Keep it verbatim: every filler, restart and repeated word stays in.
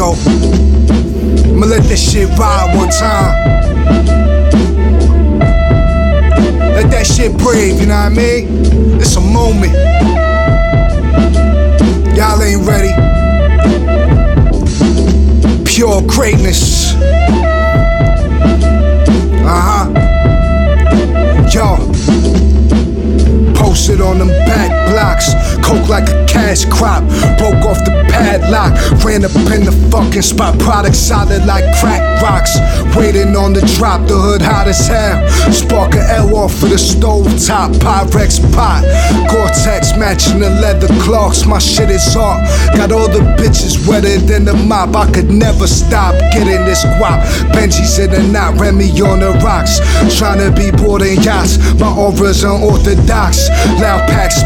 Yo, I'ma let this shit ride one time. Let that shit breathe, you know what I mean? It's a moment. Y'all ain't ready. Pure greatness. Uh-huh. Yo, posted on them back blocks, coke like a cash crop, broke off the padlock, ran up in the fucking spot, product solid like crack rocks, waiting on the drop, the hood hot as hell, spark a L off for the stove top, Pyrex pot, Gore-Tex matching the leather cloths, my shit is art, got all the bitches wetter than the mop, I could never stop getting this guap, Benji's in the knot, Remy on the rocks, trying to be boarding yachts, my aura's unorthodox, loud packs